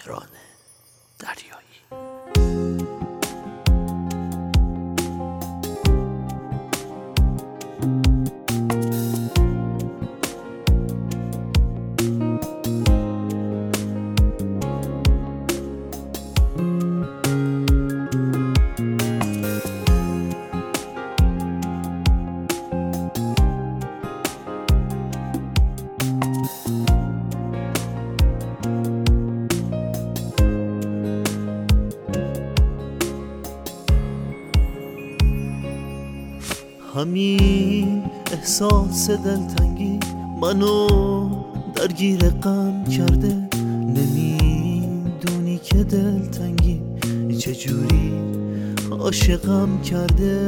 تهران دریایی. همین احساس دلتنگی منو درگیر غم کرده، نمیدونی که دلتنگی چجوری عاشقم کرده.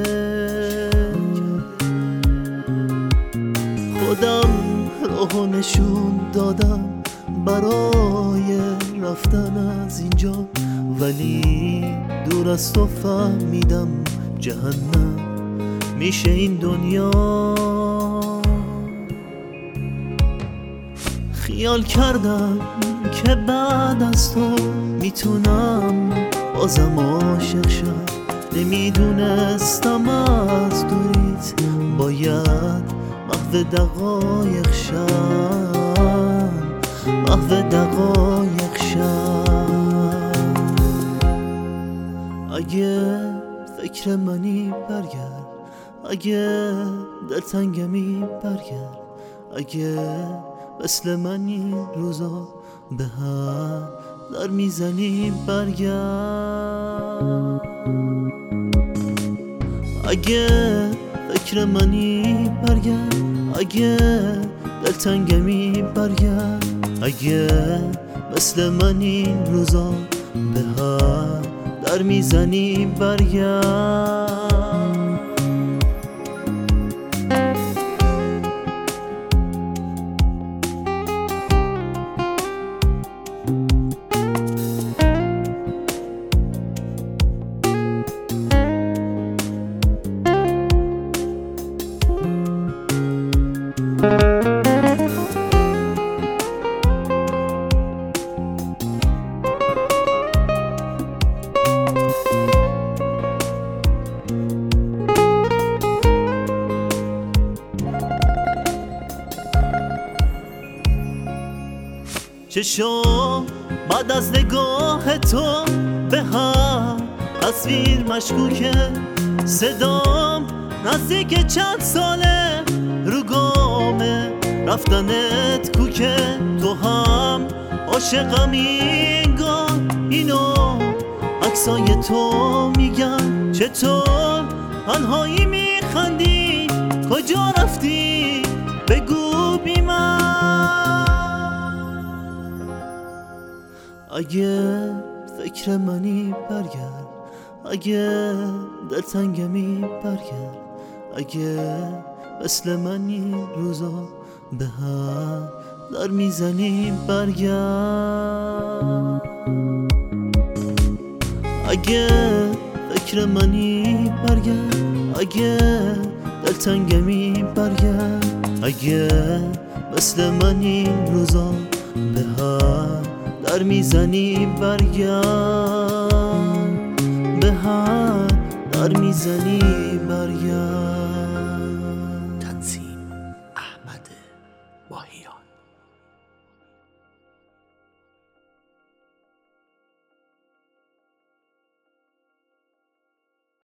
خودم راهو نشون دادم برای رفتن از اینجا، ولی دور از تو فهمیدم جهنم میشه این دنیا. خیال کردم که بعد از تو میتونم بازم عاشق شم، نمیدونستم از دوریت باید محو دقایق شم، محو دقایق شم. اگه فکر منی برگرد، اگه دلتنگمی برگرد، اگه مثل من این روزا به هم در میزنی برگرد. اگه فکر منی برگرد، اگه دلتنگمی برگرد، اگه مثل من این روزا به هم در میزنی برگرد. چشم بعد از نگاه تو به هم تصویر مشکوکه، صدام نزدیک چند ساله رو گامه رفتنت کوکه. تو هم عاشقم اینگاه، اینو عکسای تو میگن. چطور تنهایی میخندی، کجا رفتی بگو بی من. اگه فکر منی برگرد، اگه دلتنگمی برگرد، اگه مثل من این روزا به هم در میزنی برگرد. اگه فکر منی برگرد، اگه دلتنگمی برگرد، اگه مثل من این روزا به هم در میزنی برگرد، به هم در میزنی برگرد.